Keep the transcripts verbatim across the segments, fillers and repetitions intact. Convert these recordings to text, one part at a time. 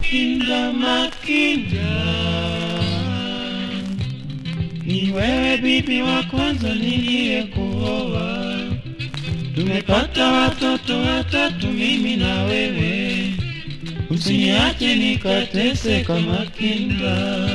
Makinda, Makinda, ni wewe bibi wa kwanza niliyekuoa. Tumepata watoto watatu mimi na wewe, usiniache nikateseka Makinda.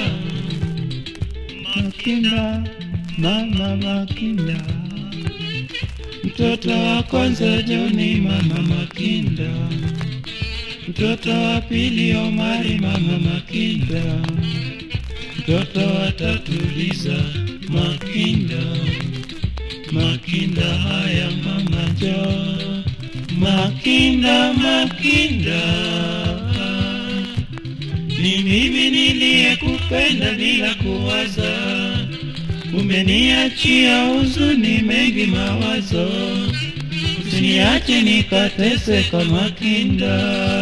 Makinda, mama Makinda, mtoto wa kwanza Joni mama Makinda, mtoto wa pili Omari mama Makinda, mtoto wa tatu Liza Makinda. Makinda haya mama jo, Makinda, Makinda, ni mimi niliyekupenda bila kuwaza. Umeniachia huzuni mengi mawazo, usiniache nikateseka Makinda.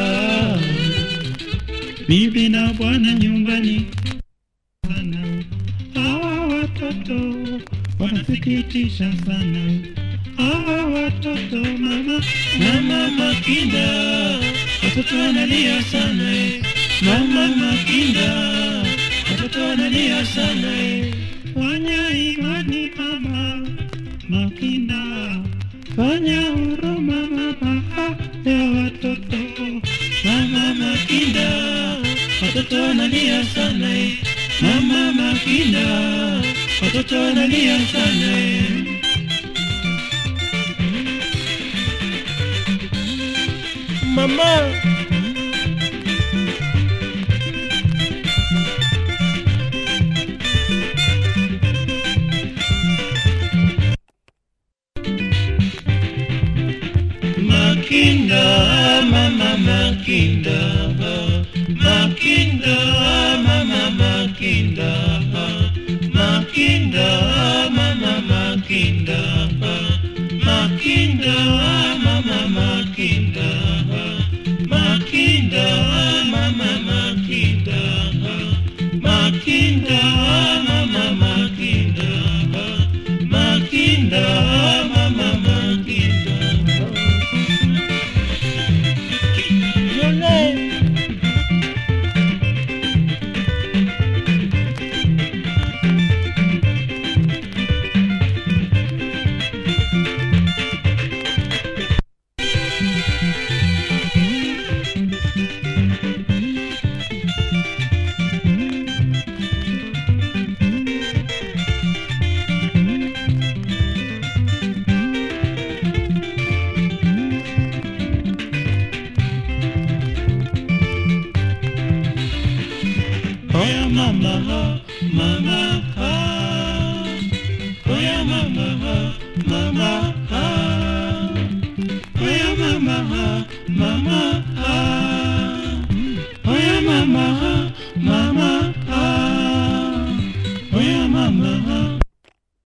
Bibi na bwana nyumbani sana, hawa watoto wanasikitisha sana. Hawa watoto mama, mama Makinda, watoto wanalia sana eh. Mama Makinda, watoto wanalia sana eh. Fanya imani mama Makinda, fanya huruma mama ya watoto. Mama Makinda, watoto wanalia sana eh. Mama Makinda, watoto wanalia sana eh. Mama Makinda, mama Makinda, Makinda, mama Makinda, Makinda, mama Makinda, Makinda, mama Makinda, Makinda, mama Makinda, Makinda, mama Makinda, Makinda, mama Makinda. Oya mama, mama, oh ya mama, mama.